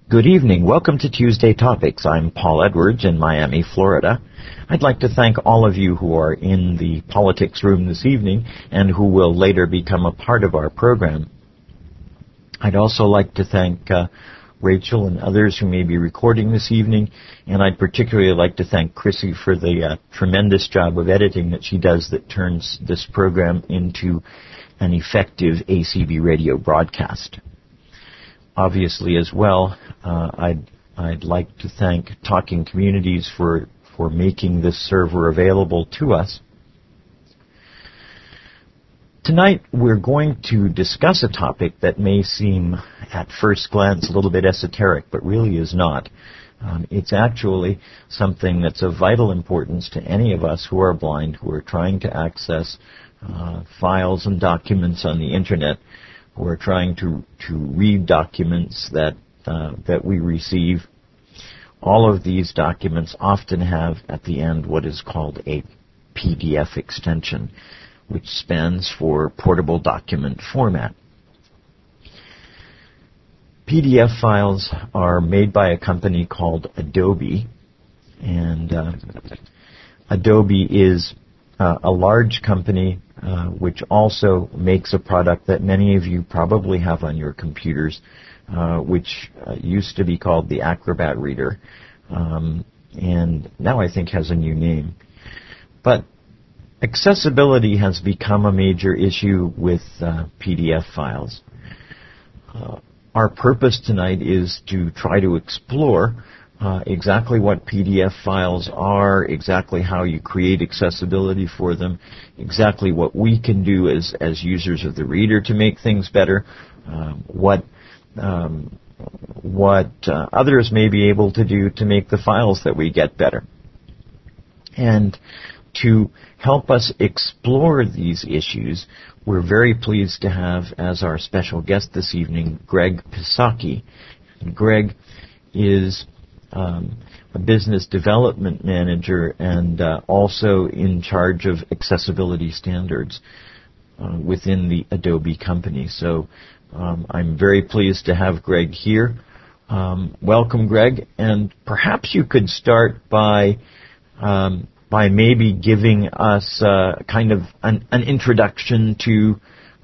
Good evening. Welcome to Tuesday Topics. I'm Paul Edwards in Miami, Florida. I'd like to thank all of you who are in the politics room this evening and who will later become a part of our program. I'd also like to thank Rachel and others who may be recording this evening, and I'd particularly like to thank Chrissy for the tremendous job of editing that she does that turns this program into an effective ACB radio broadcast. Obviously, as well, I'd like to thank Talking Communities for making this server available to us. Tonight, we're going to discuss a topic that may seem, at first glance, a little bit esoteric, but really is not. It's actually something that's of vital importance to any of us who are blind, who are trying to access files and documents on the Internet, who are trying to read documents that we receive. All of these documents often have at the end what is called a PDF extension, which stands for Portable Document Format. PDF files are made by a company called Adobe, and Adobe is a large company which also makes a product that many of you probably have on your computers, which used to be called the Acrobat Reader, and now I think has a new name. But accessibility has become a major issue with PDF files. Our purpose tonight is to try to explore exactly what PDF files are, exactly how you create accessibility for them, exactly what we can do as users of the reader to make things better, what others may be able to do to make the files that we get better. And to help us explore these issues, we're very pleased to have as our special guest this evening Greg Pisaki. And Greg is a business development manager and also in charge of accessibility standards within the Adobe company. So I'm very pleased to have Greg here. Welcome, Greg, and perhaps you could start by maybe giving us kind of an introduction to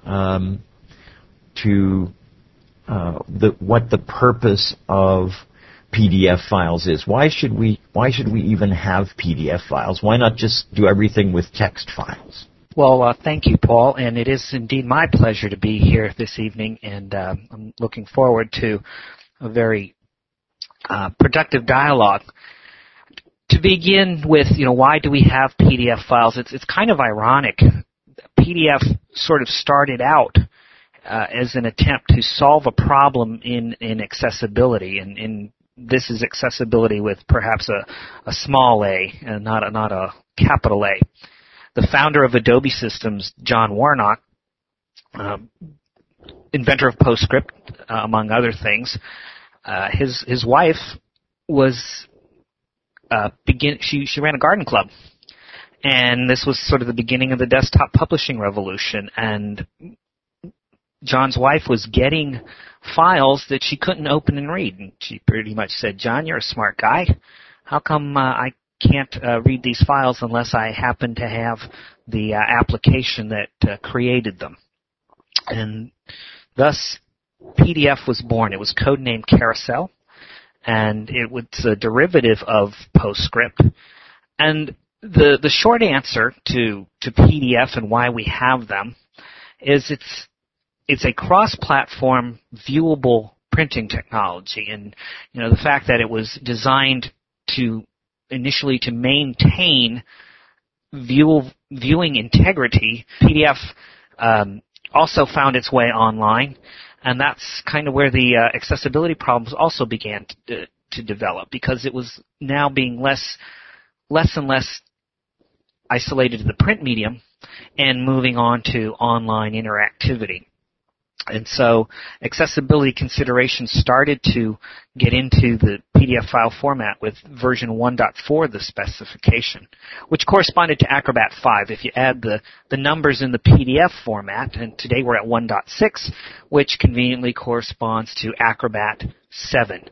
what the purpose of PDF files is. Why should we even have PDF files? Why not just do everything with text files? Well, thank you, Paul, and it is indeed my pleasure to be here this evening, and I'm looking forward to a very productive dialogue. To begin with, why do we have PDF files? It's kind of ironic. PDF sort of started out as an attempt to solve a problem in accessibility, and this is accessibility with perhaps a small a and not a capital A. The founder of Adobe Systems, John Warnock, inventor of PostScript, among other things, his wife was she ran a garden club, and this was sort of the beginning of the desktop publishing revolution. And John's wife was getting files that she couldn't open and read, and she pretty much said, "John, you're a smart guy. How come I can't read these files unless I happen to have the application that created them?" And thus, PDF was born. It was codenamed Carousel, and it was a derivative of PostScript. And the short answer to PDF and why we have them is it's a cross-platform viewable printing technology. And the fact that it was designed initially to maintain viewing integrity, PDF also found its way online, and that's kind of where the accessibility problems also began to develop, because it was now being less and less isolated to the print medium and moving on to online interactivity. And so accessibility considerations started to get into the PDF file format with version 1.4 of the specification, which corresponded to Acrobat 5. If you add the numbers in the PDF format, and today we're at 1.6, which conveniently corresponds to Acrobat 7.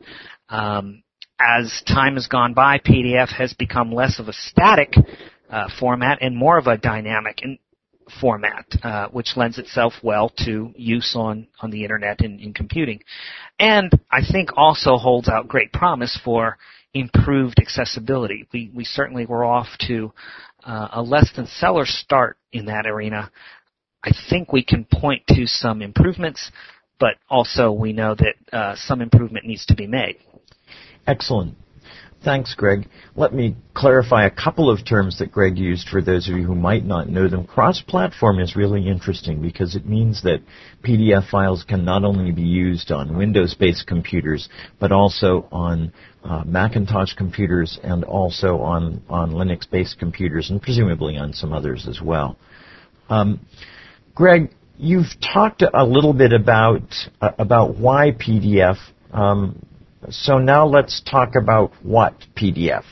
As time has gone by, PDF has become less of a static format and more of a dynamic format, which lends itself well to use on the internet and in computing. And I think also holds out great promise for improved accessibility. We certainly were off to a less than stellar start in that arena. I think we can point to some improvements, but also we know that some improvement needs to be made. Excellent. Thanks, Greg. Let me clarify a couple of terms that Greg used for those of you who might not know them. Cross-platform is really interesting because it means that PDF files can not only be used on Windows-based computers, but also on Macintosh computers and also on Linux-based computers and presumably on some others as well. Greg, you've talked a little bit about why PDF. So now let's talk about what PDF.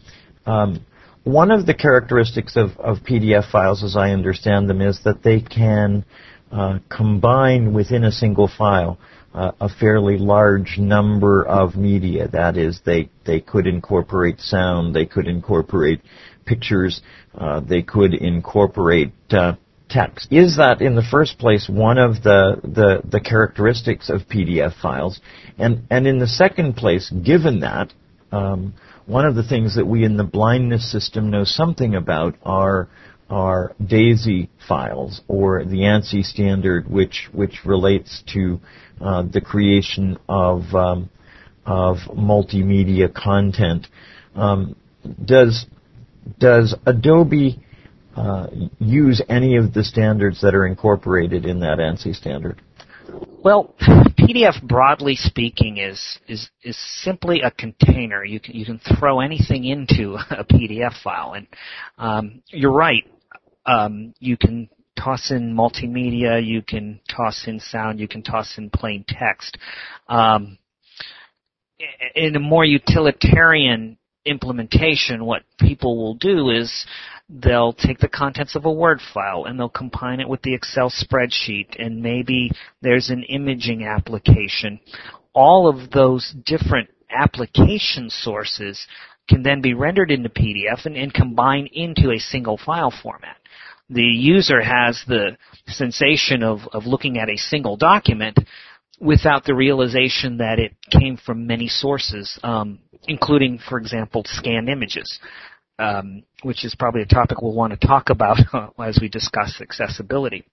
One of the characteristics of PDF files, as I understand them, is that they can combine within a single file a fairly large number of media. That is, they could incorporate sound, they could incorporate pictures, they could incorporate text. Is that, in the first place, one of the characteristics of PDF files? And in the second place, given that, one of the things that we in the blindness system know something about are DAISY files, or the ANSI standard, which relates to the creation of multimedia content. Does Adobe use any of the standards that are incorporated in that ANSI standard? Well, PDF, broadly speaking, is simply a container. You can throw anything into a PDF file, and you're right. You can toss in multimedia, you can toss in sound, you can toss in plain text. In a more utilitarian implementation, what people will do is they'll take the contents of a Word file and they'll combine it with the Excel spreadsheet, and maybe there's an imaging application. All of those different application sources can then be rendered into PDF and combined into a single file format. The user has the sensation of looking at a single document without the realization that it came from many sources, including, for example, scanned images, which is probably a topic we'll want to talk about as we discuss accessibility.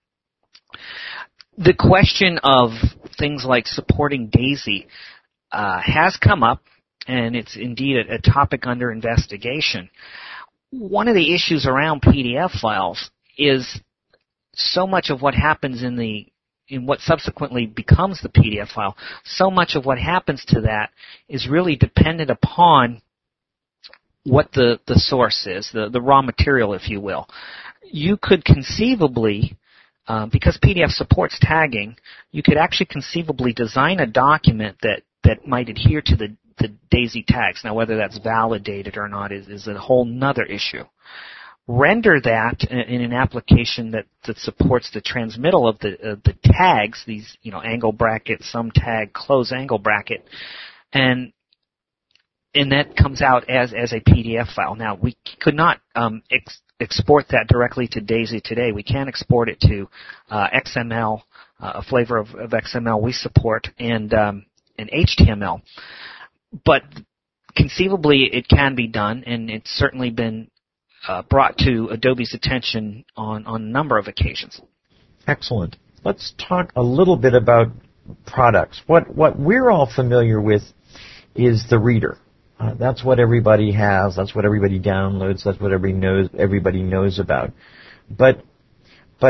The question of things like supporting DAISY has come up, and it's indeed a topic under investigation. One of the issues around PDF files is so much of what happens in what subsequently becomes the PDF file, so much of what happens to that is really dependent upon what the source is, the raw material, if you will. You could conceivably, because PDF supports tagging, you could actually conceivably design a document that might adhere to the DAISY tags. Now, whether that's validated or not is a whole nother issue. Render that in an application that supports the transmittal of the tags, these angle bracket, sum tag, close angle bracket, and that comes out as a PDF file. Now, we could not export that directly to DAISY today. We can export it to XML, a flavor of XML we support, and HTML. But conceivably, it can be done, and it's certainly been brought to Adobe's attention on a number of occasions. Excellent. Let's talk a little bit about products. What we're all familiar with is the reader. That's what everybody has. That's what everybody downloads. That's what everybody knows about. But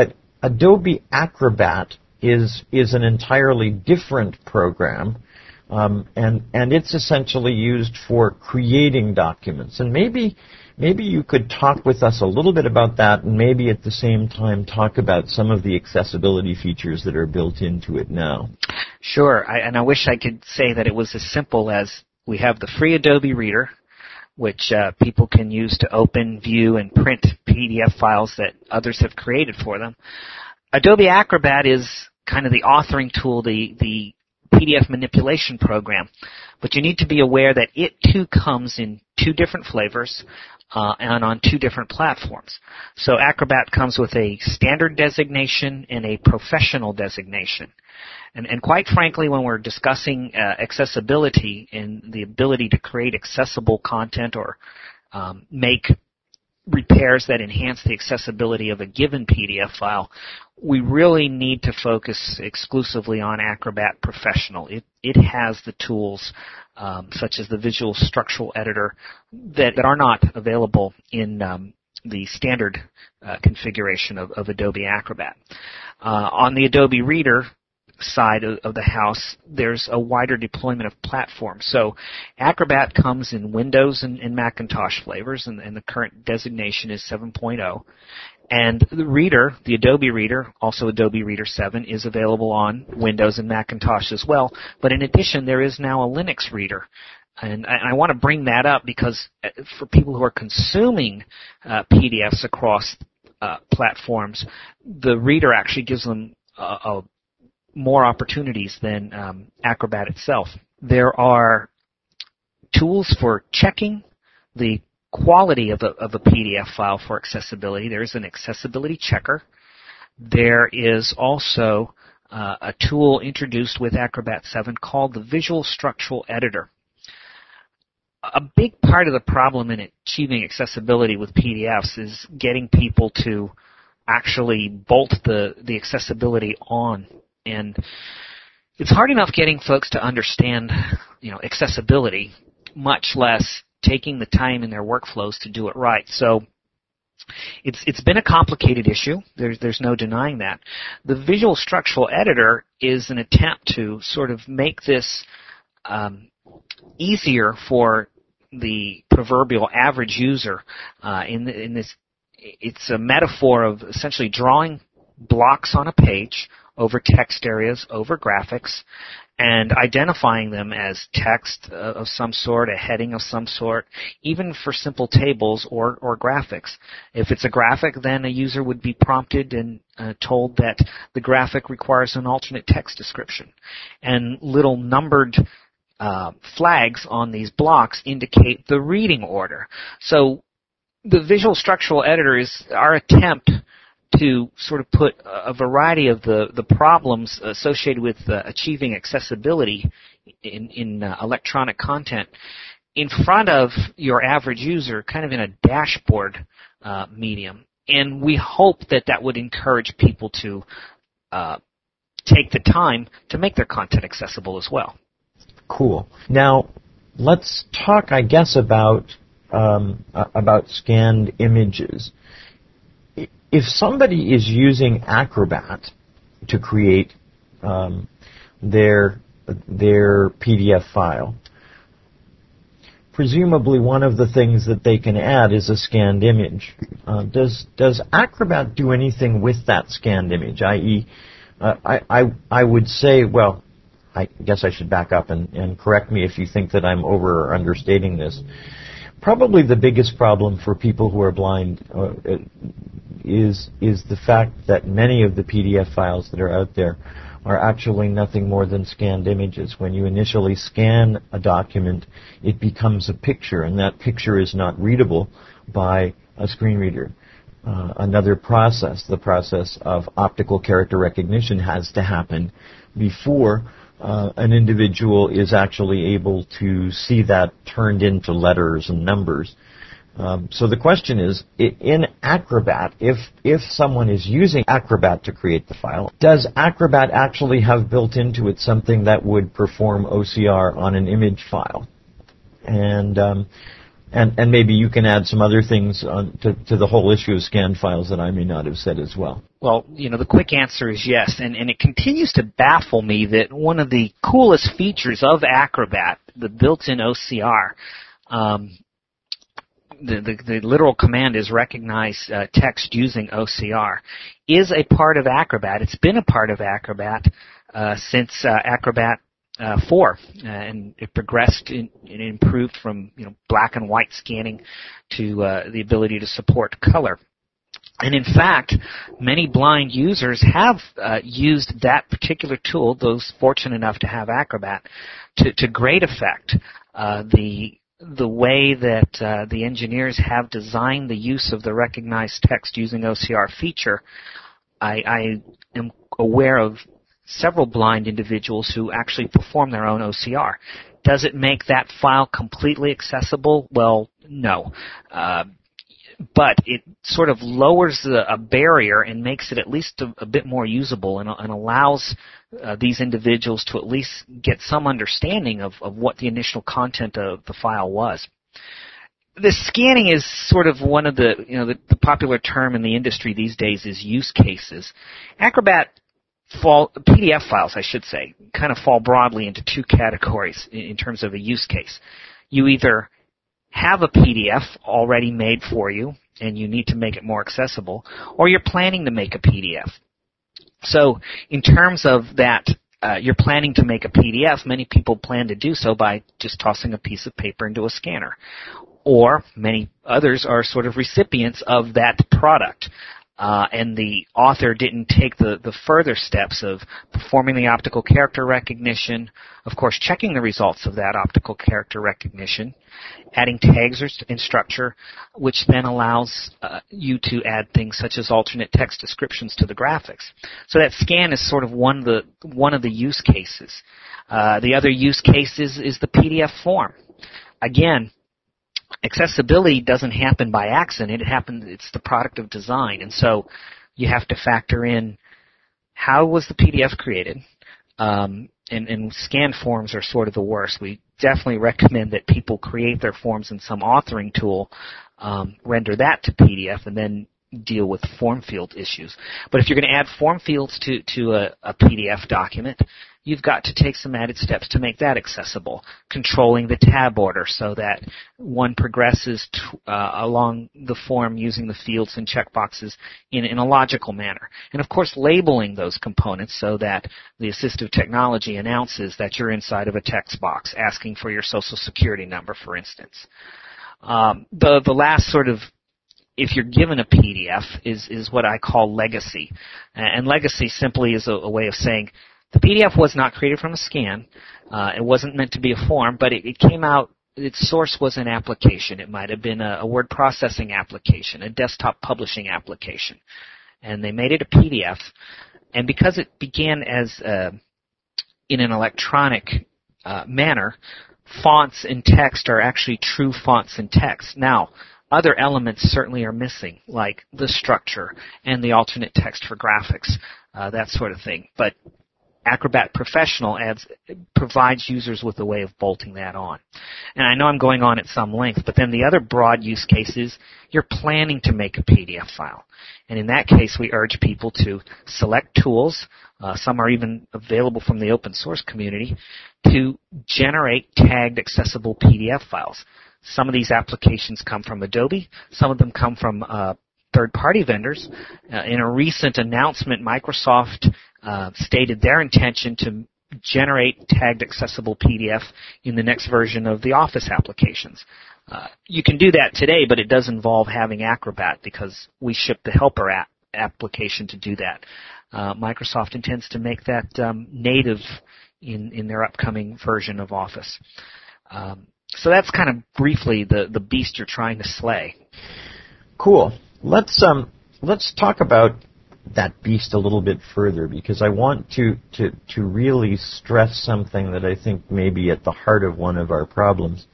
Adobe Acrobat is an entirely different program. and it's essentially used for creating documents. And maybe you could talk with us a little bit about that, and maybe at the same time talk about some of the accessibility features that are built into it now. Sure, and I wish I could say that it was as simple as we have the free Adobe Reader, which people can use to open, view, and print PDF files that others have created for them. Adobe Acrobat is kind of the authoring tool, the PDF manipulation program. But you need to be aware that it too comes in two different flavors and on two different platforms. So Acrobat comes with a standard designation and a professional designation. And quite frankly, when we're discussing accessibility and the ability to create accessible content or make repairs that enhance the accessibility of a given PDF file, we really need to focus exclusively on Acrobat Professional. It has the tools such as the Visual Structural Editor that are not available in the standard configuration of Adobe Acrobat. On the Adobe Reader side of the house, there's a wider deployment of platforms. So Acrobat comes in Windows and Macintosh flavors, and the current designation is 7.0. And the Reader, the Adobe Reader, also Adobe Reader 7, is available on Windows and Macintosh as well. But in addition, there is now a Linux Reader. And I want to bring that up because for people who are consuming PDFs across platforms, the Reader actually gives them more opportunities than Acrobat itself. There are tools for checking the quality of a PDF file for accessibility. There's an accessibility checker. There is also a tool introduced with Acrobat 7 called the Visual Structural Editor. A big part of the problem in achieving accessibility with PDFs is getting people to actually bolt the accessibility on. And it's hard enough getting folks to understand, accessibility, much less taking the time in their workflows to do it right. So it's been a complicated issue. There's no denying that. The Visual Structural Editor is an attempt to sort of make this easier for the proverbial average user. In this, it's a metaphor of essentially drawing blocks on a page over text areas, over graphics, and identifying them as text of some sort, a heading of some sort, even for simple tables or graphics. If it's a graphic, then a user would be prompted and told that the graphic requires an alternate text description. And little numbered flags on these blocks indicate the reading order. So the Visual Structural Editor is our attempt to sort of put a variety of the problems associated with achieving accessibility in electronic content in front of your average user, kind of in a dashboard medium. And we hope that would encourage people to take the time to make their content accessible as well. Cool. Now, let's talk, I guess, about scanned images. If somebody is using Acrobat to create their PDF file, presumably one of the things that they can add is a scanned image. Does Acrobat do anything with that scanned image? I.e., I would say, well, I guess I should back up and correct me if you think that I'm over or understating this. Probably the biggest problem for people who are blind is the fact that many of the PDF files that are out there are actually nothing more than scanned images. When you initially scan a document, it becomes a picture, and that picture is not readable by a screen reader. Another process, the process of optical character recognition, has to happen before an individual is actually able to see that turned into letters and numbers. So the question is, in Acrobat, if someone is using Acrobat to create the file, does Acrobat actually have built into it something that would perform OCR on an image file? And And maybe you can add some other things to the whole issue of scanned files that I may not have said as well. Well, the quick answer is yes, and it continues to baffle me that one of the coolest features of Acrobat, the built-in OCR, the literal command is recognize text using OCR, is a part of Acrobat. It's been a part of Acrobat since Acrobat 4, and it progressed and improved from black and white scanning to the ability to support color. And in fact, many blind users have used that particular tool, those fortunate enough to have Acrobat, to great effect. The way that the engineers have designed the use of the recognized text using OCR feature, I am aware of several blind individuals who actually perform their own OCR. Does it make that file completely accessible? Well, no. But it sort of lowers a barrier and makes it at least a bit more usable and allows these individuals to at least get some understanding of what the initial content of the file was. The scanning is sort of one of the popular term in the industry these days is use cases. Acrobat PDF files, I should say, kind of fall broadly into two categories in terms of a use case. You either have a PDF already made for you and you need to make it more accessible, or you're planning to make a PDF. So in terms of that, you're planning to make a PDF, many people plan to do so by just tossing a piece of paper into a scanner. Or many others are sort of recipients of that product. And the author didn't take the further steps of performing the optical character recognition, of course checking the results of that optical character recognition, adding tags in structure, which then allows you to add things such as alternate text descriptions to the graphics. So that scan is sort of one of the use cases. The other use case is the PDF form. Again, accessibility doesn't happen by accident. It's the product of design. And so you have to factor in how was the PDF created. And scanned forms are sort of the worst. We definitely recommend that people create their forms in some authoring tool, render that to PDF, and then deal with form field issues. But if you're going to add form fields to a PDF document, you've got to take some added steps to make that accessible, controlling the tab order so that one progresses along the form using the fields and checkboxes in a logical manner. And of course, labeling those components so that the assistive technology announces that you're inside of a text box, asking for your social security number, for instance. The last sort of, if you're given a PDF, is what I call legacy. And legacy simply is a way of saying, the PDF was not created from a scan. It wasn't meant to be a form, but it came out, its source was an application. It might have been a word processing application, a desktop publishing application. And they made it a PDF. And because it began as in an electronic manner, fonts and text are actually true fonts and text. Now, other elements certainly are missing, like the structure and the alternate text for graphics, that sort of thing. But Acrobat Professional provides users with a way of bolting that on. And I know I'm going on at some length, but then the other broad use case is you're planning to make a PDF file. And in that case, we urge people to select tools, some are even available from the open source community, to generate tagged accessible PDF files. Some of these applications come from Adobe, some of them come from third-party vendors. In a recent announcement, Microsoft stated their intention to generate tagged accessible PDF in the next version of the Office applications. You can do that today, but it does involve having Acrobat because we ship the helper application to do that. Microsoft intends to make that native in their upcoming version of Office. So that's kind of briefly the beast you're trying to slay. Cool. Let's talk about that beast a little bit further, because I want to really stress something that I think may be at the heart of one of our problems.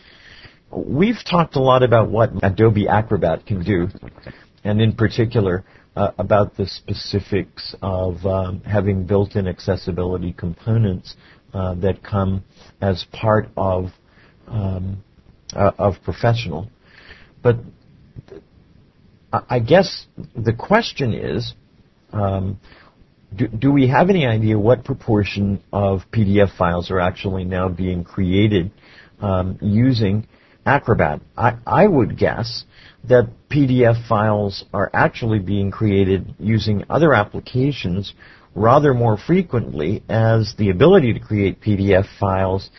We've talked a lot about what Adobe Acrobat can do, and in particular about the specifics of having built-in accessibility components that come as part of of professional. But I guess the question is, do we have any idea what proportion of PDF files are actually now being created using Acrobat? I would guess that PDF files are actually being created using other applications rather more frequently, as the ability to create PDF files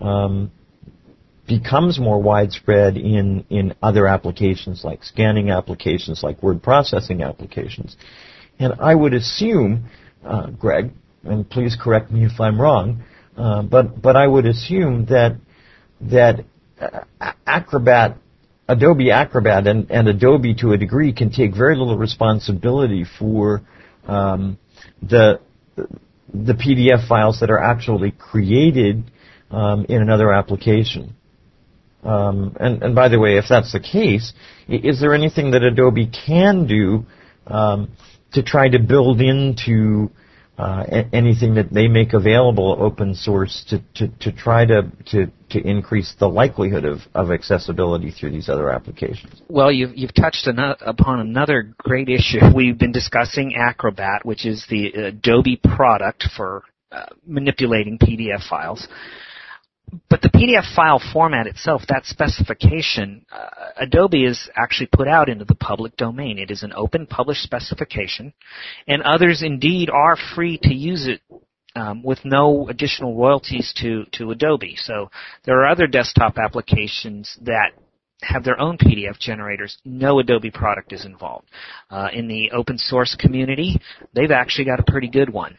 becomes more widespread in other applications, like scanning applications, like word processing applications. And I would assume, Greg, and please correct me if I'm wrong, but I would assume that Acrobat, Adobe Acrobat, and Adobe to a degree can take very little responsibility for the PDF files that are actually created in another application. And by the way, if that's the case, is there anything that Adobe can do to try to build into anything that they make available open source to try to increase the likelihood of accessibility through these other applications? Well, you've touched upon another great issue. We've been discussing Acrobat, which is the Adobe product for manipulating PDF files. But the PDF file format itself, that specification, Adobe has actually put out into the public domain. It is an open published specification, and others indeed are free to use it with no additional royalties to Adobe. So there are other desktop applications that have their own PDF generators. No Adobe product is involved. In the open source community, they've actually got a pretty good one.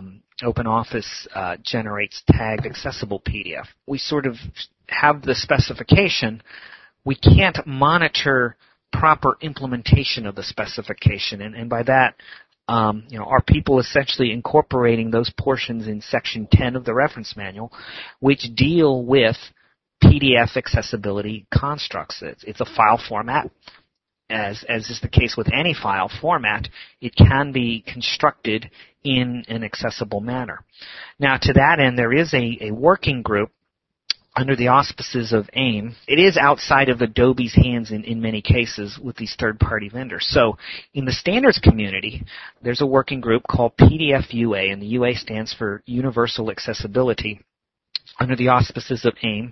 OpenOffice generates tagged accessible PDF. We sort of have the specification. We can't monitor proper implementation of the specification, and by that, are people essentially incorporating those portions in Section 10 of the reference manual, which deal with PDF accessibility constructs. It's a file format. As is the case with any file format, it can be constructed in an accessible manner. Now, to that end, there is a working group under the auspices of AIM. It is outside of Adobe's hands in many cases with these third-party vendors. So in the standards community, there's a working group called PDF UA, and the UA stands for Universal Accessibility, under the auspices of AIM,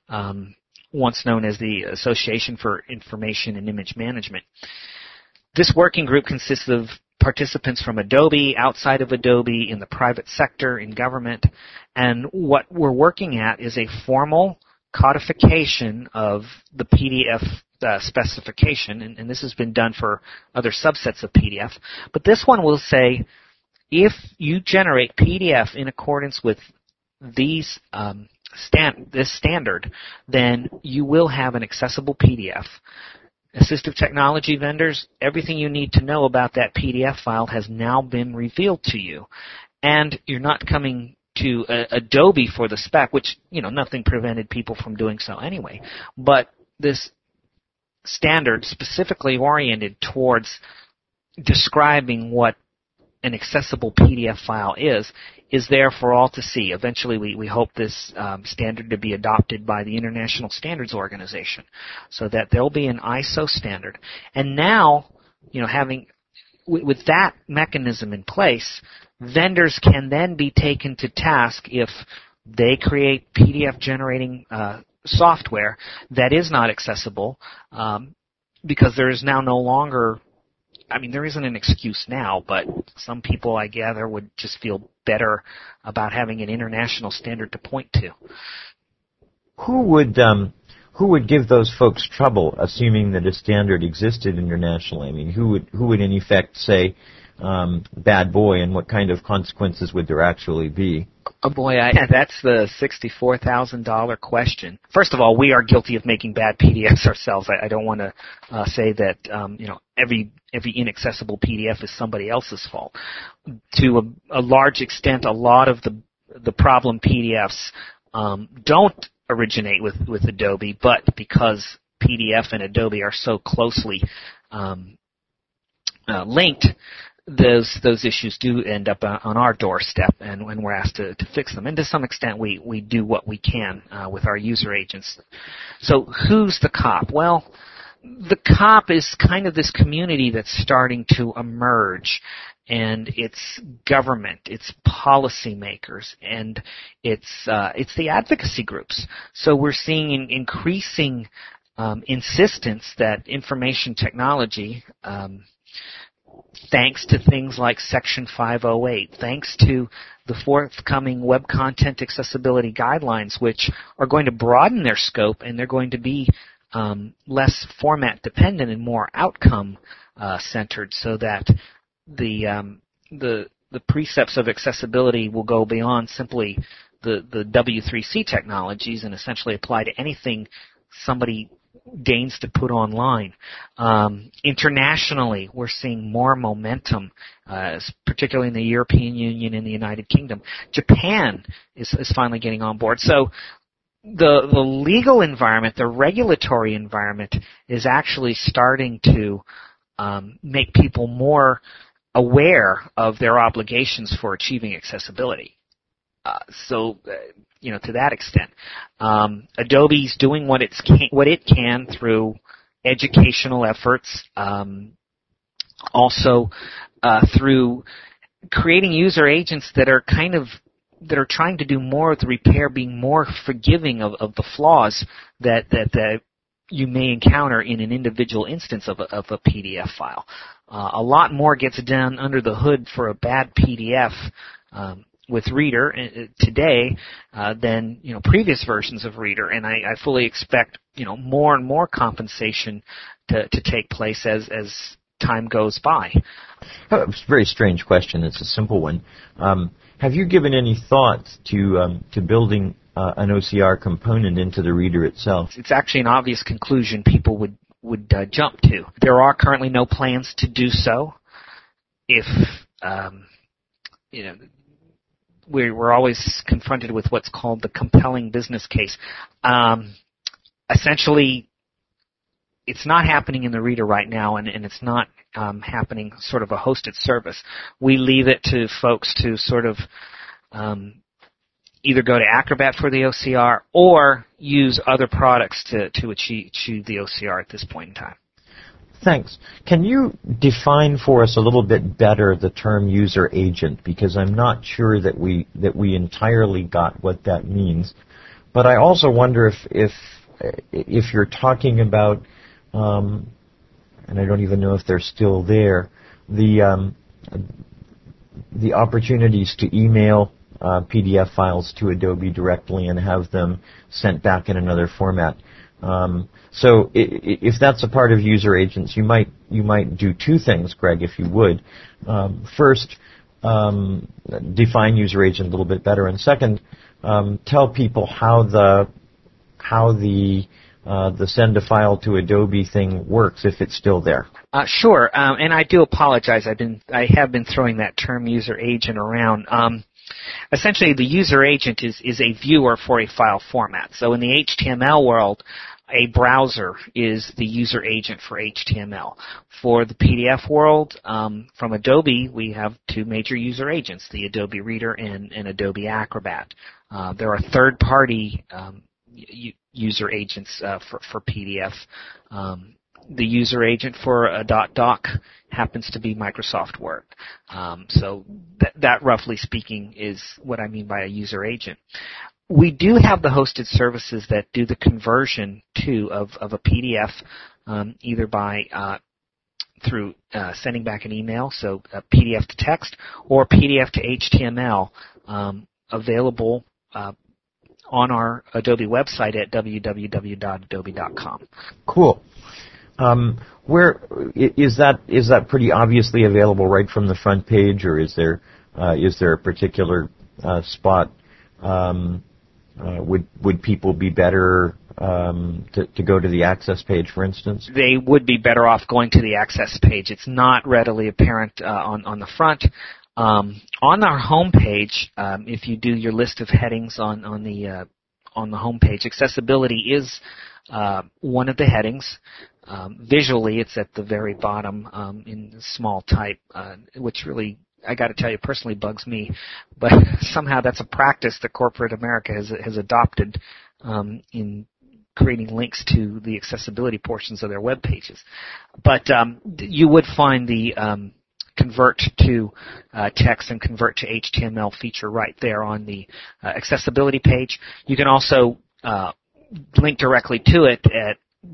once known as the Association for Information and Image Management. This working group consists of participants from Adobe, outside of Adobe, in the private sector, in government, and what we're working at is a formal codification of the PDF specification, and this has been done for other subsets of PDF, but this one will say, if you generate PDF in accordance with these this standard, then you will have an accessible PDF. Assistive technology vendors, everything you need to know about that PDF file has now been revealed to you. And you're not coming to Adobe for the spec, which, nothing prevented people from doing so anyway. But this standard specifically oriented towards describing what an accessible PDF file is there for all to see. Eventually, we hope this standard to be adopted by the International Standards Organization, so that there'll be an ISO standard. And now, having with that mechanism in place, vendors can then be taken to task if they create PDF generating software that is not accessible, because there is now no longer. There isn't an excuse now, but some people, I gather, would just feel better about having an international standard to point to. Who would give those folks trouble, assuming that a standard existed internationally? Who would in effect say, bad boy, and what kind of consequences would there actually be? Oh boy, that's the $64,000 question. First of all, we are guilty of making bad PDFs ourselves. I don't want to say that every inaccessible PDF is somebody else's fault. To a large extent, a lot of the problem PDFs don't originate with Adobe, but because PDF and Adobe are so closely linked, those issues do end up on our doorstep, and when we're asked to fix them. And to some extent, we do what we can with our user agents. So who's the COP? Well, the COP is kind of this community that's starting to emerge, and it's government, it's policymakers, and it's the advocacy groups. So we're seeing increasing insistence that information technology, thanks to things like Section 508, thanks to the forthcoming Web Content Accessibility Guidelines, which are going to broaden their scope, and they're going to be less format dependent and more outcome centered, so that the precepts of accessibility will go beyond simply the W3C technologies and essentially apply to anything somebody deigns to put online. Internationally, we're seeing more momentum, particularly in the European Union and the United Kingdom. Japan is finally getting on board. So the legal environment, the regulatory environment, is actually starting to make people more aware of their obligations for achieving accessibility. To that extent, Adobe's doing what it can through educational efforts, also through creating user agents that are trying to do more of the repair, being more forgiving of the flaws that you may encounter in an individual instance of a PDF file. A lot more gets done under the hood for a bad PDF with Reader today than previous versions of Reader, and I fully expect more and more compensation to take place as time goes by. It's a very strange question. It's a simple one. Have you given any thought to building an OCR component into the Reader itself? It's actually an obvious conclusion people would jump to. There are currently no plans to do so. If we're always confronted with what's called the compelling business case. Essentially, it's not happening in the Reader right now, and it's not happening sort of a hosted service. We leave it to folks to sort of either go to Acrobat for the OCR or use other products to achieve the OCR at this point in time. Thanks. Can you define for us a little bit better the term user agent? Because I'm not sure that we entirely got what that means. But I also wonder if you're talking about, and I don't even know if they're still there, the opportunities to email PDF files to Adobe directly and have them sent back in another format. So if that's a part of user agents, you might do two things, Greg, if you would. First, define user agent a little bit better, and second, tell people how the send a file to Adobe thing works if it's still there. Sure, and I do apologize. I have been throwing that term user agent around. Essentially, the user agent is a viewer for a file format. So in the HTML world, a browser is the user agent for HTML. For the PDF world, from Adobe, we have two major user agents, the Adobe Reader and Adobe Acrobat. There are third-party user agents for PDF. The user agent for a .doc happens to be Microsoft Word. So that, roughly speaking, is what I mean by a user agent. We do have the hosted services that do the conversion, too, of a PDF, either by through sending back an email, so a PDF to text, or PDF to HTML, available on our Adobe website at www.adobe.com. Cool. Where is that pretty obviously available right from the front page, or is there a particular spot? Would people be better to go to the Access page, for instance? They would be better off going to the Access page. It's not readily apparent on the front. On our home page, if you do your list of headings on the home page, accessibility is one of the headings. Visually, it's at the very bottom in small type, which really, I got to tell you, personally bugs me. But somehow that's a practice that corporate America has adopted in creating links to the accessibility portions of their web pages. But you would find the convert to text and convert to HTML feature right there on the accessibility page. You can also link directly to it at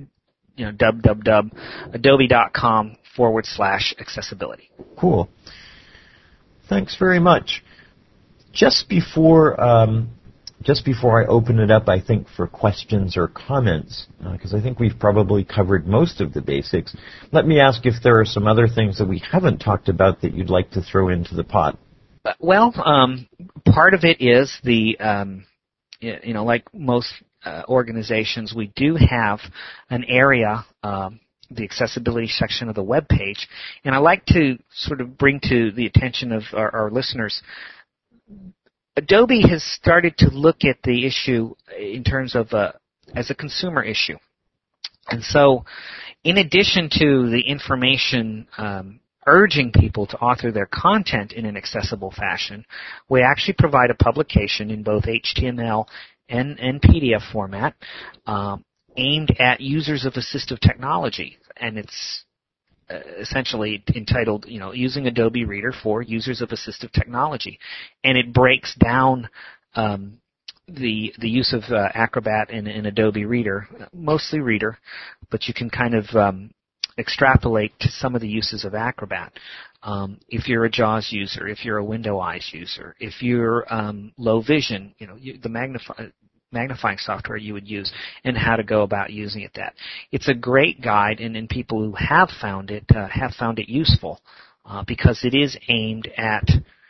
www.adobe.com/accessibility. Cool. Thanks very much. Just before I open it up, I think, for questions or comments, because I think we've probably covered most of the basics, let me ask if there are some other things that we haven't talked about that you'd like to throw into the pot. Well, part of it is the, like most organizations, we do have an area, the accessibility section of the web page, and I like to sort of bring to the attention of our listeners, Adobe has started to look at the issue in terms of as a consumer issue. And so, in addition to the information urging people to author their content in an accessible fashion, we actually provide a publication in both HTML and PDF format aimed at users of assistive technology. And it's essentially entitled, Using Adobe Reader for Users of Assistive Technology. And it breaks down the use of Acrobat in Adobe Reader, mostly Reader, but you can kind of extrapolate to some of the uses of Acrobat. If you're a JAWS user, if you're a Window Eyes user, if you're low vision, the magnifying software you would use, and how to go about using it. It's a great guide, and people who have found it useful because it is aimed at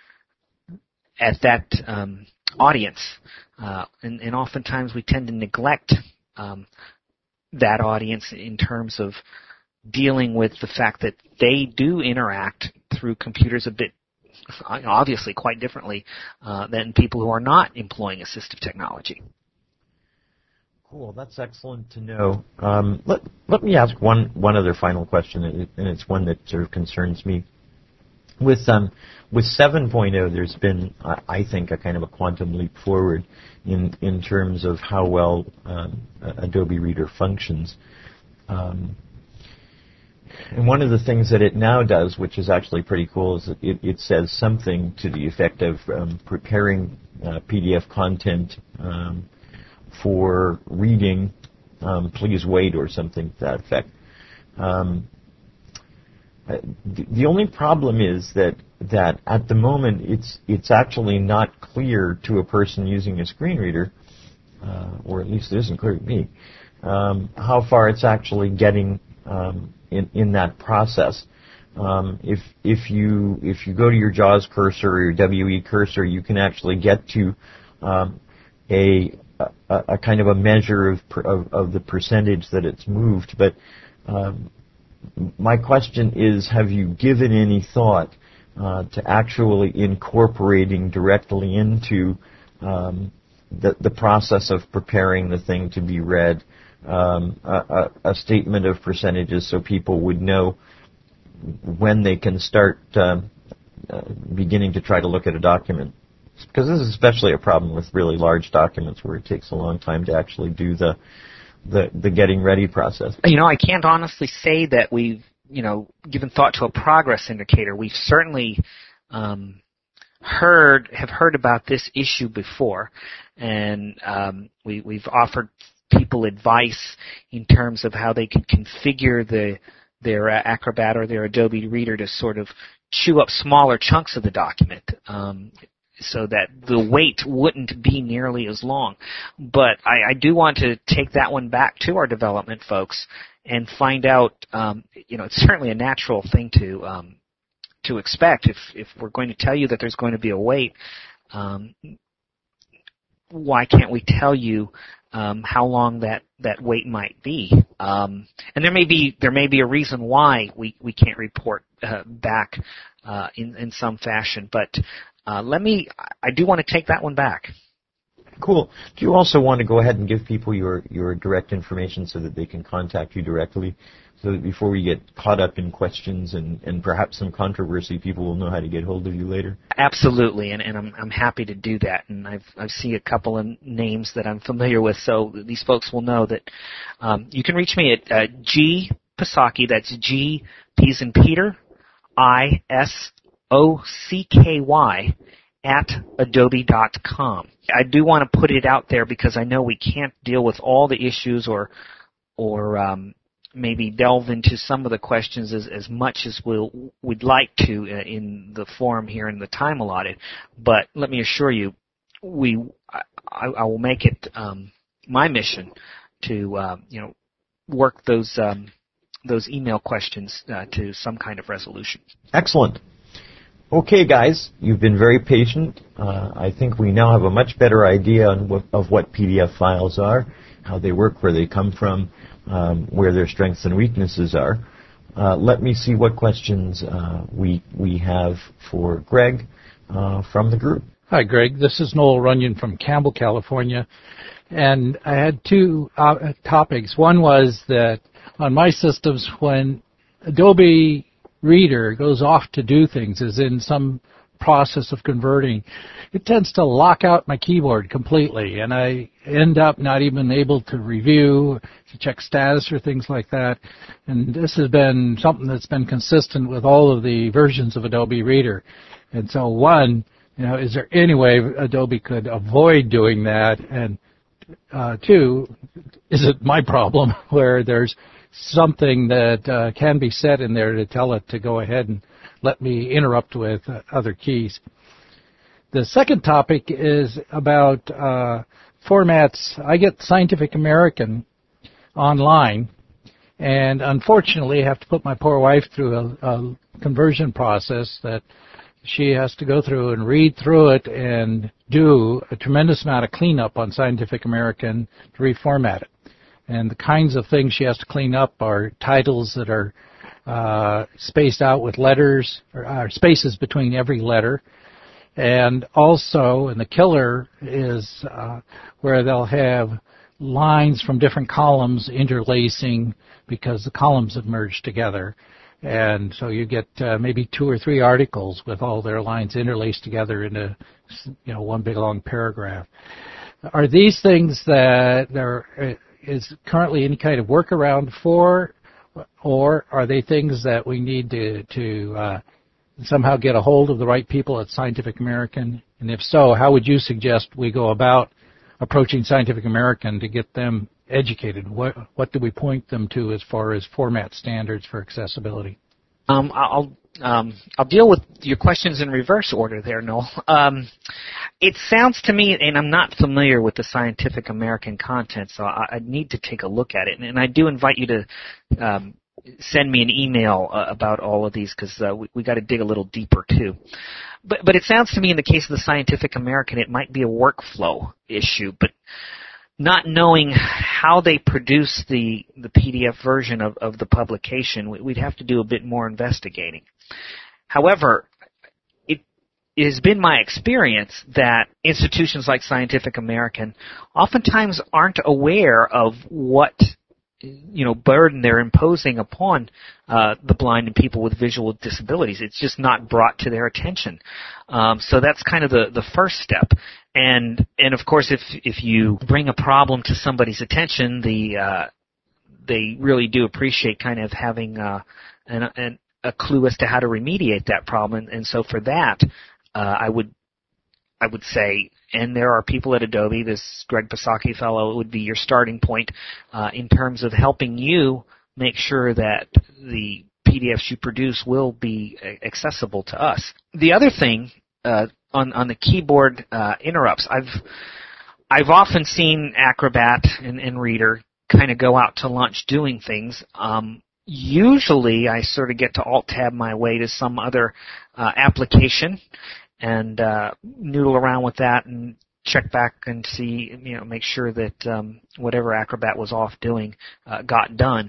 that audience, and oftentimes we tend to neglect that audience in terms of dealing with the fact that they do interact through computers a bit, obviously, quite differently than people who are not employing assistive technology. Cool, that's excellent to know. Let me ask one other final question, and it's one that sort of concerns me. With 7.0, there's been, I think, a kind of a quantum leap forward in terms of how well Adobe Reader functions. And one of the things that it now does, which is actually pretty cool, is that it says something to the effect of preparing PDF content for reading, please wait, or something to that effect. The only problem is that at the moment it's actually not clear to a person using a screen reader, or at least it isn't clear to me, how far it's actually getting in that process. If you go to your JAWS cursor or your WE cursor, you can actually get to a kind of a measure of the percentage that it's moved. But my question is, have you given any thought to actually incorporating directly into the process of preparing the thing to be read a statement of percentages so people would know when they can start beginning to try to look at a document? Because this is especially a problem with really large documents where it takes a long time to actually do the getting ready process. I can't honestly say that we've, given thought to a progress indicator. We've certainly heard about this issue before, and we've offered people advice in terms of how they could configure their Acrobat or their Adobe Reader to sort of chew up smaller chunks of the document, so that the wait wouldn't be nearly as long. But I do want to take that one back to our development folks and find out, it's certainly a natural thing to expect. If we're going to tell you that there's going to be a wait, why can't we tell you how long that wait might be? And there may be a reason why we can't report back in some fashion, but I do want to take that one back. Cool. Do you also want to go ahead and give people your direct information so that they can contact you directly, so that before we get caught up in questions and perhaps some controversy, people will know how to get hold of you later? Absolutely, and I'm happy to do that. And I've seen a couple of names that I'm familiar with, so these folks will know that you can reach me at G Pisocki. That's G P as in Peter, ISOCKY at adobe.com. I do want to put it out there because I know we can't deal with all the issues or maybe delve into some of the questions as much as we'd like to in the forum here in the time allotted. But let me assure you, I will make it my mission to work those email questions to some kind of resolution. Excellent. Okay, guys, you've been very patient. I think we now have a much better idea of what PDF files are, how they work, where they come from, where their strengths and weaknesses are. Let me see what questions we have for Greg from the group. Hi, Greg. This is Noel Runyon from Campbell, California. And I had two topics. One was that on my systems, when Adobe Reader goes off to do things, as in some process of converting, it tends to lock out my keyboard completely, and I end up not even able to review, to check status or things like that. And this has been something that's been consistent with all of the versions of Adobe Reader. And so one, is there any way Adobe could avoid doing that? And two, is it my problem where there's something that can be set in there to tell it to go ahead and let me interrupt with other keys? The second topic is about formats. I get Scientific American online, and unfortunately I have to put my poor wife through a conversion process that she has to go through and read through it and do a tremendous amount of cleanup on Scientific American to reformat it. And the kinds of things she has to clean up are titles that are spaced out with letters, or spaces between every letter. And also, and the killer is where they'll have lines from different columns interlacing because the columns have merged together. And so you get maybe 2 or 3 articles with all their lines interlaced together into one big long paragraph. Are these things that there is currently any kind of workaround for, or are they things that we need to somehow get a hold of the right people at Scientific American? And if so, how would you suggest we go about approaching Scientific American to get them educated? What do we point them to as far as format standards for accessibility? I'll deal with your questions in reverse order there, Noel. It sounds to me, and I'm not familiar with the Scientific American content, so I need to take a look at it. And I do invite you to send me an email about all of these, because we got to dig a little deeper too. But it sounds to me, in the case of the Scientific American, it might be a workflow issue, but not knowing how they produce the PDF version of the publication, we'd have to do a bit more investigating. However, it has been my experience that institutions like Scientific American oftentimes aren't aware of what burden they're imposing upon the blind and people with visual disabilities. It's just not brought to their attention. So that's kind of the first step. And of course, if you bring a problem to somebody's attention, they really do appreciate kind of having a clue as to how to remediate that problem. And so for that, I would say, and there are people at Adobe, this Greg Pisocki fellow would be your starting point in terms of helping you make sure that the PDFs you produce will be accessible to us. The other thing on the keyboard interrupts, I've often seen Acrobat and Reader kind of go out to lunch doing things. Usually I sort of get to Alt-Tab my way to some other application and noodle around with that and check back and see, make sure that whatever Acrobat was off doing got done.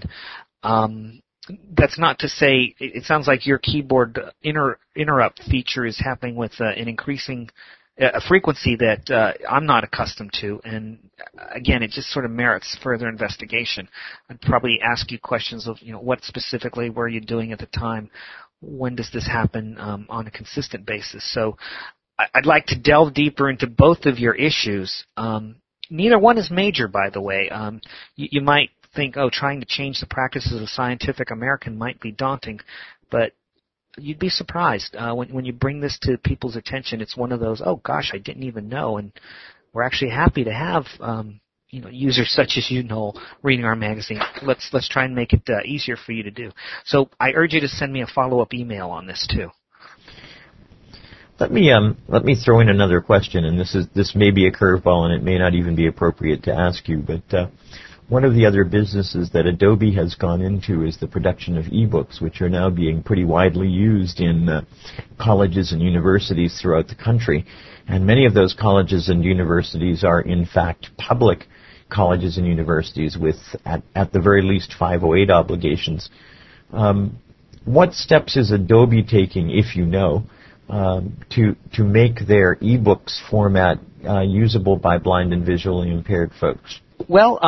That's not to say, it sounds like your keyboard interrupt feature is happening with an increasing a frequency that I'm not accustomed to, and again, it just sort of merits further investigation. I'd probably ask you questions of, what specifically were you doing at the time? When does this happen on a consistent basis? So I'd like to delve deeper into both of your issues. Neither one is major, by the way. You might think, trying to change the practices of Scientific American might be daunting, but you'd be surprised when you bring this to people's attention. It's one of those, oh gosh, I didn't even know, and we're actually happy to have users such as you, Noel, reading our magazine. Let's try and make it easier for you to do. So I urge you to send me a follow-up email on this too. Let me throw in another question, and this may be a curveball, and it may not even be appropriate to ask you, but one of the other businesses that Adobe has gone into is the production of ebooks, which are now being pretty widely used in colleges and universities throughout the country. And many of those colleges and universities are, in fact, public colleges and universities with, at the very least, 508 obligations. What steps is Adobe taking, if you know, to make their ebooks format usable by blind and visually impaired folks? Well,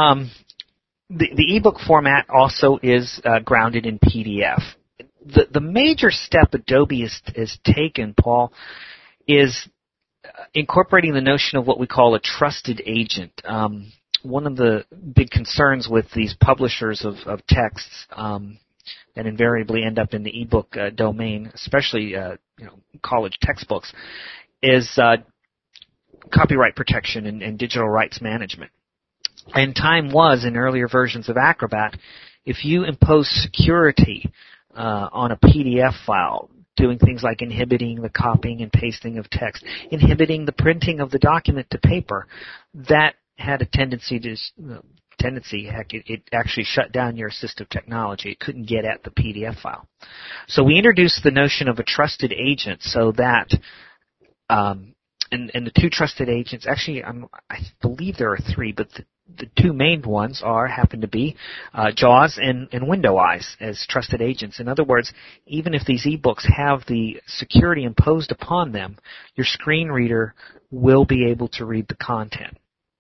the ebook format also is grounded in PDF. The major step Adobe has taken, Paul, is incorporating the notion of what we call a trusted agent. One of the big concerns with these publishers of texts that invariably end up in the ebook domain, especially college textbooks, is copyright protection and digital rights management. And time was, in earlier versions of Acrobat, if you impose security on a PDF file, doing things like inhibiting the copying and pasting of text, inhibiting the printing of the document to paper, that had a tendency, heck, it actually shut down your assistive technology. It couldn't get at the PDF file. So we introduced the notion of a trusted agent so that and the two trusted agents, actually, I believe there are three, but the two main ones happen to be JAWS and WindowEyes as trusted agents. In other words, even if these ebooks have the security imposed upon them, your screen reader will be able to read the content.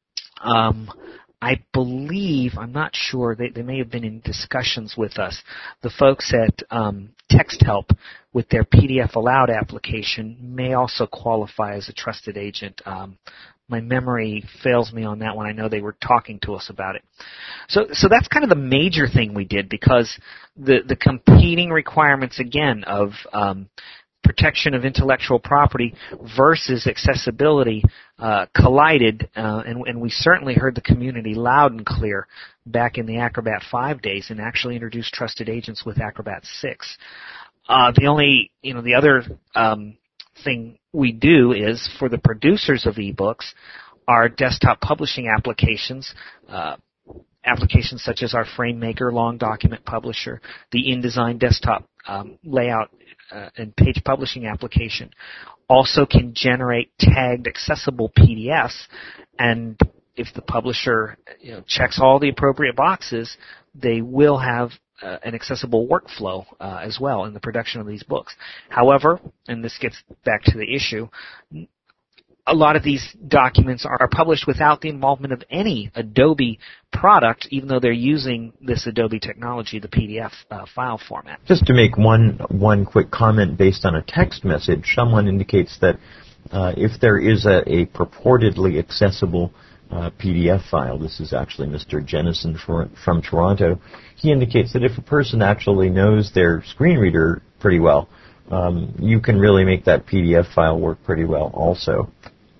I believe, I'm not sure, they may have been in discussions with us, the folks at TextHelp with their PDF Allowed application may also qualify as a trusted agent. My memory fails me on that one. I know they were talking to us about it. So that's kind of the major thing we did, because the competing requirements, again, of protection of intellectual property versus accessibility collided, and we certainly heard the community loud and clear back in the Acrobat 5 days, and actually introduced trusted agents with Acrobat 6. The other thing we do is, for the producers of ebooks, our desktop publishing applications, applications such as our FrameMaker long document publisher, the InDesign desktop layout and page publishing application, also can generate tagged accessible PDFs, and if the publisher checks all the appropriate boxes, they will have an accessible workflow as well in the production of these books. However, and this gets back to the issue, a lot of these documents are published without the involvement of any Adobe product, even though they're using this Adobe technology, the PDF file format. Just to make one quick comment based on a text message, someone indicates that if there is a purportedly accessible PDF file, this is actually Mr. Jennison from Toronto, he indicates that if a person actually knows their screen reader pretty well, you can really make that PDF file work pretty well also.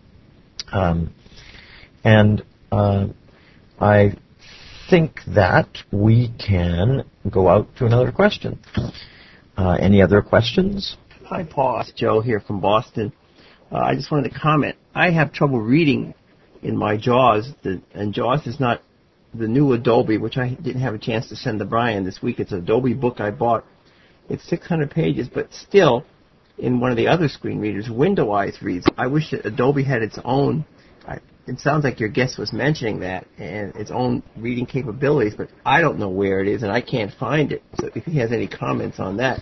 I think that we can go out to another question. Any other questions? Hi, Paul. It's Joe here from Boston. I just wanted to comment. I have trouble reading in my JAWS, and JAWS is not the new Adobe, which I didn't have a chance to send to Brian this week. It's an Adobe book I bought. It's 600 pages, but still, in one of the other screen readers, WindowEyes reads. I wish that Adobe had its own, it sounds like your guest was mentioning that, and its own reading capabilities, but I don't know where it is, and I can't find it. So if he has any comments on that,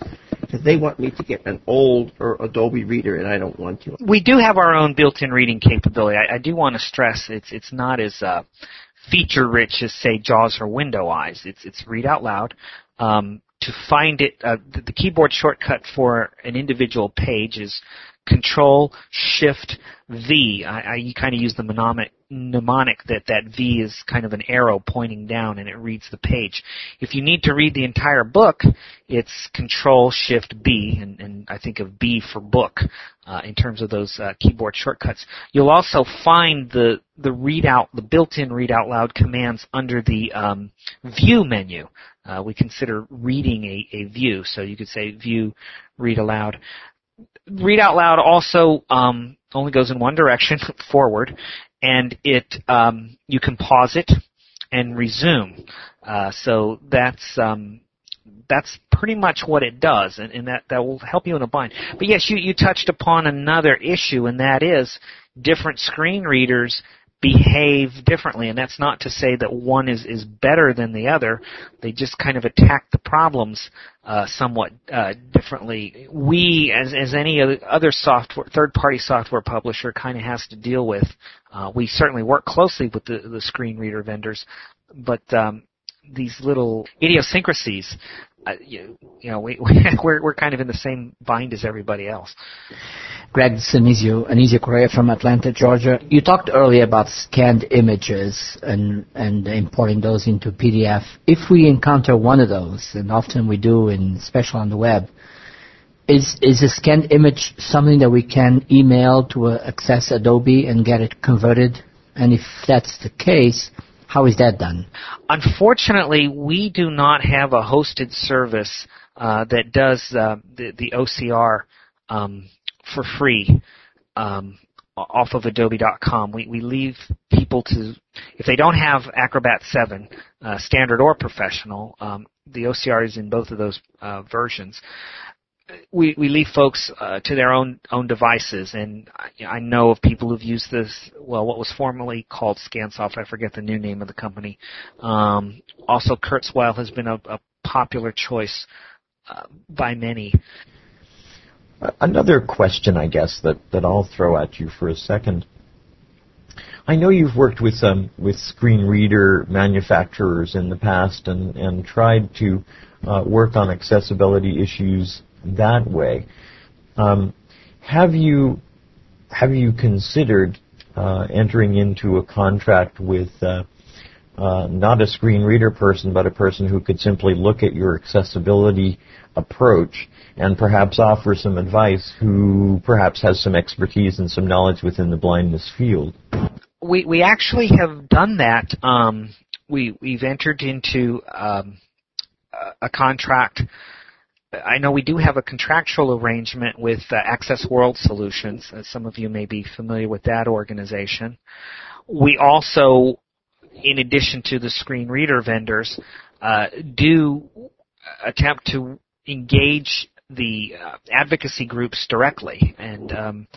because they want me to get an old or Adobe Reader, and I don't want to. We do have our own built-in reading capability. I do want to stress it's not as feature-rich as, say, JAWS or Window Eyes. It's read out loud. To find it, the keyboard shortcut for an individual page is Control-Shift-V. I kind of use the mnemonic that V is kind of an arrow pointing down and it reads the page. If you need to read the entire book, it's Control-Shift-B, and I think of B for book in terms of those keyboard shortcuts. You'll also find the built-in read out loud commands under the View menu. We consider reading a view, so you could say View, Read Aloud. Read out loud also only goes in one direction, forward, and you can pause it and resume. So that's pretty much what it does, and that will help you in a bind. But yes, you touched upon another issue, and that is different screen readers behave differently, and that's not to say that one is better than the other. They just kind of attack the problems somewhat differently. We, as any other third-party software publisher, kind of has to deal with. We certainly work closely with the screen reader vendors, but these little idiosyncrasies, we're kind of in the same bind as everybody else. Greg, this is Anizio Correa from Atlanta, Georgia. You talked earlier about scanned images and importing those into PDF. If we encounter one of those, and often we do, especially on the web, is a scanned image something that we can email to Access Adobe and get it converted? And if that's the case, how is that done? Unfortunately, we do not have a hosted service that does the OCR for free off of Adobe.com. We leave people to, if they don't have Acrobat 7, standard or professional, the OCR is in both of those versions. We leave folks to their own devices, and I know of people who've used this, what was formerly called ScanSoft. I forget the new name of the company. Also, Kurzweil has been a popular choice by many. Another question, I guess, that I'll throw at you for a second. I know you've worked with screen reader manufacturers in the past and tried to work on accessibility issues that way. Have you considered entering into a contract with not a screen reader person, but a person who could simply look at your accessibility approach and perhaps offer some advice, who perhaps has some expertise and some knowledge within the blindness field? We actually have done that. We've entered into a contract. I know we do have a contractual arrangement with Access World Solutions. Some of you may be familiar with that organization. We also, in addition to the screen reader vendors, do attempt to engage the advocacy groups directly. And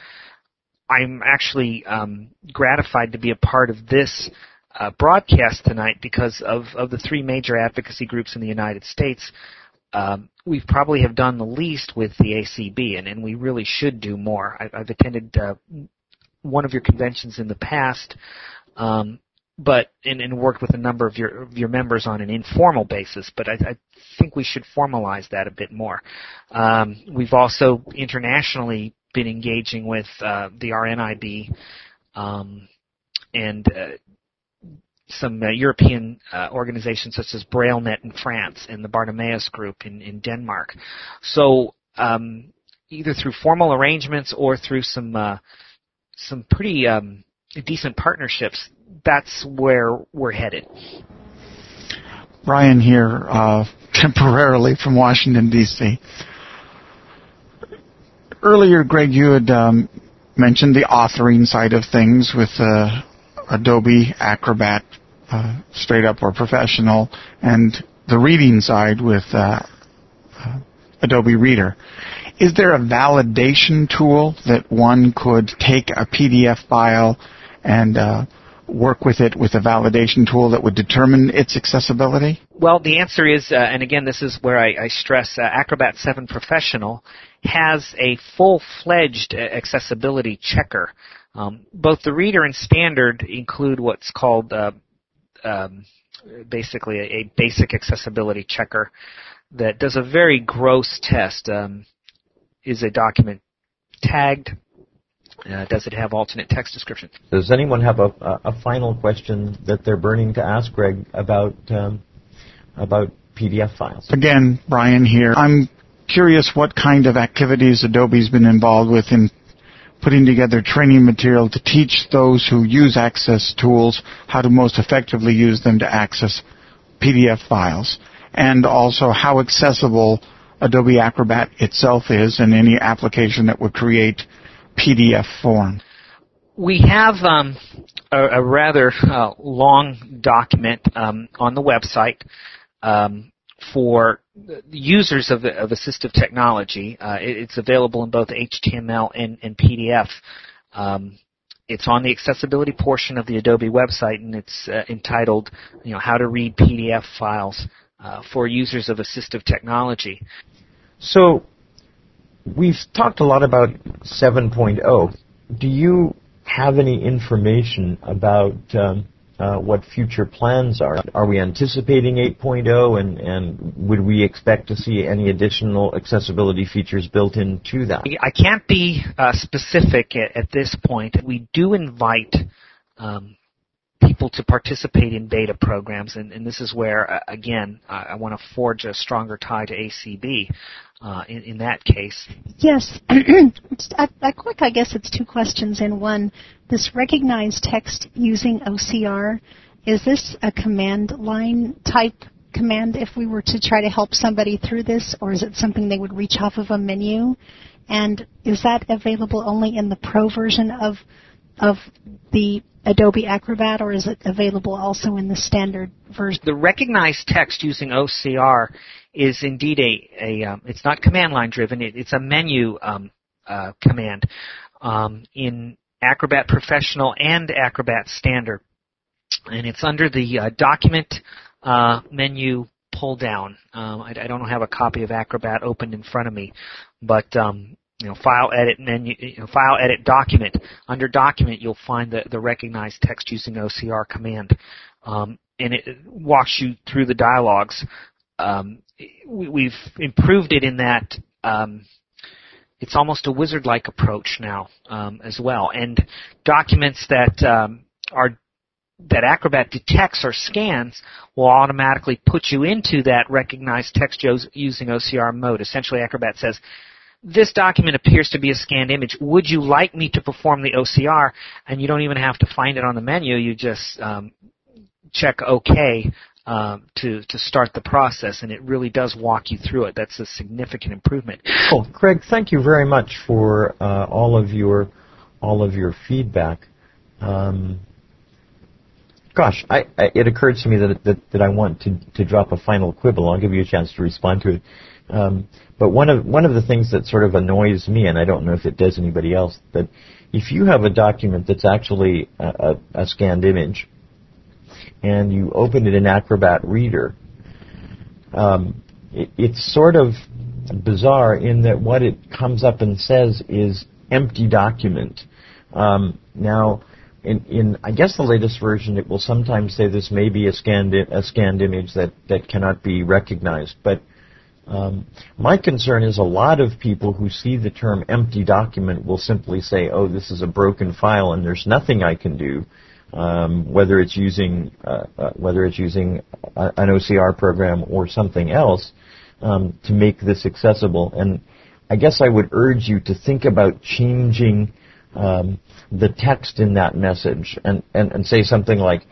I'm actually gratified to be a part of this broadcast tonight because of the three major advocacy groups in the United States. We probably have done the least with the ACB, and we really should do more. I've attended one of your conventions in the past, but and worked with a number of your members on an informal basis. But I think we should formalize that a bit more. We've also internationally been engaging with the RNIB and some European organizations such as BrailleNet in France and the Bartimaeus Group in Denmark. So either through formal arrangements or through some pretty decent partnerships, that's where we're headed. Brian here, temporarily from Washington, D.C. Earlier, Greg, you had mentioned the authoring side of things with Adobe Acrobat, straight up or professional, and the reading side with Adobe Reader. Is there a validation tool that one could take a PDF file and work with it with a validation tool that would determine its accessibility? Well, the answer is, and again, this is where I stress, Acrobat 7 Professional has a full-fledged accessibility checker. Both the Reader and Standard include what's called basically a basic accessibility checker that does a very gross test. Is a document tagged? Does it have alternate text description? Does anyone have a final question that they're burning to ask Greg about PDF files? Again, Brian here. I'm curious what kind of activities Adobe's been involved with in putting together training material to teach those who use Access tools how to most effectively use them to access PDF files, and also how accessible Adobe Acrobat itself is and any application that would create PDF form. We have a rather long document on the website for users of assistive technology. It's available in both HTML and PDF. It's on the accessibility portion of the Adobe website, and it's entitled, How to Read PDF Files for Users of Assistive Technology. So, we've talked a lot about 7.0. Do you have any information about what future plans are? Are we anticipating 8.0, and would we expect to see any additional accessibility features built into that? I can't be specific at this point. We do invite people to participate in beta programs, and this is where, again, I want to forge a stronger tie to ACB in that case. Yes. Quick, I guess it's two questions in one. This recognized text using OCR, is this a command line type command if we were to try to help somebody through this, or is it something they would reach off of a menu? And is that available only in the Pro version of the Adobe Acrobat, or is it available also in the standard version? The recognized text using OCR is indeed it's not command line driven, it's a menu command in Acrobat Professional and Acrobat Standard. And it's under the document menu pull down. I don't have a copy of Acrobat opened in front of me, but file edit menu, file edit document. Under document, you'll find the recognized text using OCR command, and it walks you through the dialogues. We've improved it in that it's almost a wizard-like approach now as well. And documents that that Acrobat detects or scans will automatically put you into that recognized text using OCR mode. Essentially, Acrobat says, this document appears to be a scanned image. Would you like me to perform the OCR? And you don't even have to find it on the menu. You just check OK to start the process, and it really does walk you through it. That's a significant improvement. Well, Craig, thank you very much for all of your feedback. Gosh, it occurred to me that I want to drop a final quibble. I'll give you a chance to respond to it. But one of the things that sort of annoys me, and I don't know if it does anybody else, that if you have a document that's actually a scanned image, and you open it in Acrobat Reader, it's sort of bizarre in that what it comes up and says is empty document. Now, in I guess the latest version, it will sometimes say this may be a scanned image that cannot be recognized. But my concern is a lot of people who see the term empty document will simply say, oh, this is a broken file and there's nothing I can do, whether it's using an OCR program or something else to make this accessible. And I guess I would urge you to think about changing the text in that message and say something like,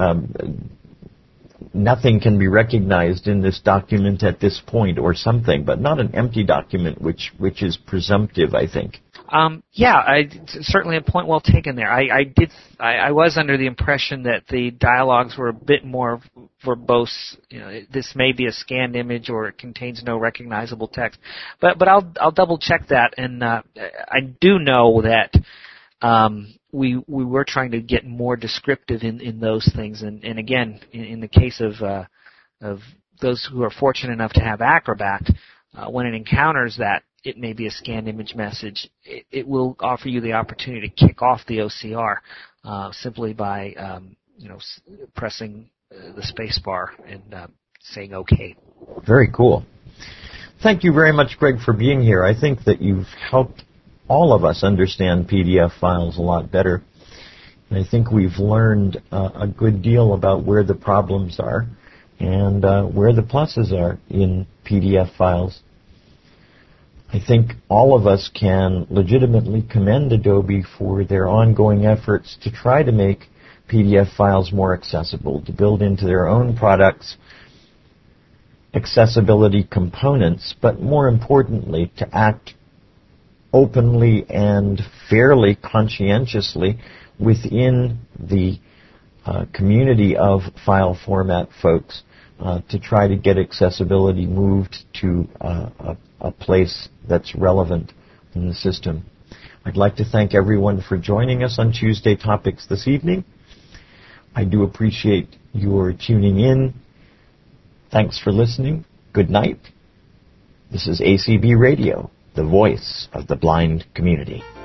nothing can be recognized in this document at this point or something, but not an empty document, which is presumptive, I think. Certainly a point well taken there. I was under the impression that the dialogues were a bit more verbose. This may be a scanned image or it contains no recognizable text. But I'll double check that, and I do know that we were trying to get more descriptive in those things. And again, in the case of those who are fortunate enough to have Acrobat, when it encounters that, it may be a scanned image message, it will offer you the opportunity to kick off the OCR simply by pressing the space bar and saying OK. Very cool. Thank you very much, Greg, for being here. I think that you've helped all of us understand PDF files a lot better. And I think we've learned a good deal about where the problems are and where the pluses are in PDF files. I think all of us can legitimately commend Adobe for their ongoing efforts to try to make PDF files more accessible, to build into their own products accessibility components, but more importantly, to act openly and fairly conscientiously within the community of file format folks to try to get accessibility moved to a place that's relevant in the system. I'd like to thank everyone for joining us on Tuesday Topics this evening. I do appreciate your tuning in. Thanks for listening. Good night. This is ACB Radio, the voice of the blind community.